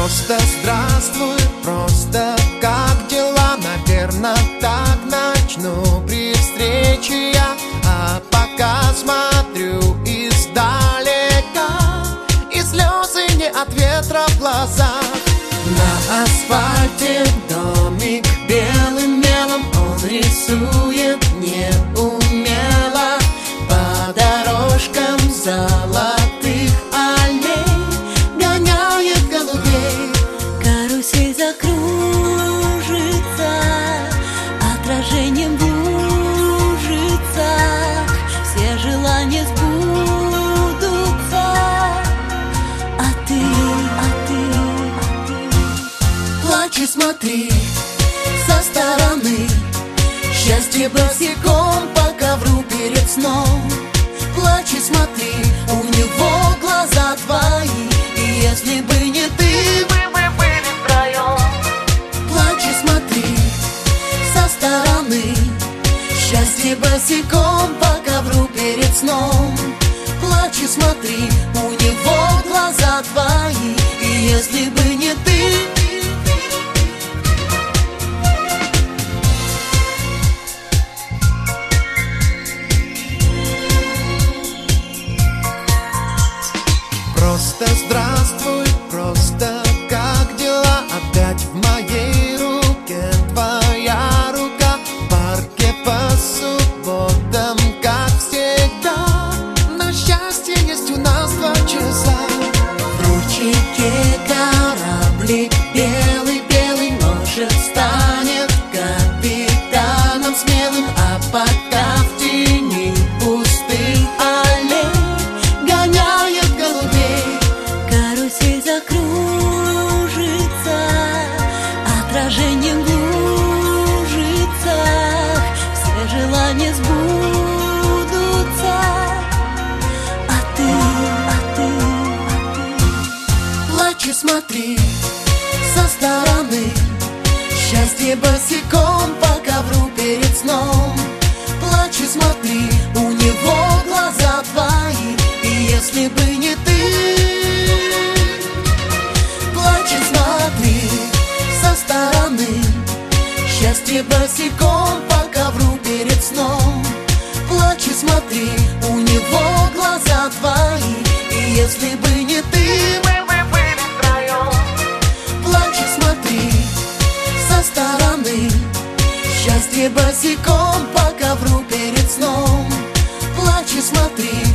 Просто здравствуй, просто как дела? Наверно, так начну при встрече я. А пока смотрю издалека, и слезы не от ветра в глазах. На асфальте домик белым мелом он рисует неумело. По дорожкам золотых аллей гоняет голубей. Карусель закружится, отражением в лужицах все желания сбудутся. А ты плачь и смотри со стороны. Счастье босиком по ковру перед сном. Плачь и смотри, у него глаза твои. И если бы не ты, мы бы были втроем. Плачь и смотри со стороны. Счастье босиком по ковру перед сном. Плачь и смотри, у него глаза твои. И если бы не ты, просто здравствуй, просто как дела? Опять в моей руке твоя рука. В парке по субботам, как всегда. Но счастье есть у нас 2 часа. В ручейке кораблик белый-белый, может, станет капитаном смелым. А пока в тени пустых аллей гоняет голубей. карусель закружится, отражением в лужицах все желания сбудутся. А ты плачь и смотри со стороны. Счастье босиком по ковру перед сном. Плачь и смотри, у него глаза твои. И если бы не ты, плачь и смотри со стороны. Счастье босиком по ковру перед сном. Плачь и смотри, у него глаза твои. И если бы не ты, мы бы были втроем. Плачь и смотри со стороны. Счастье босиком по ковру перед сном. Плачь и смотри,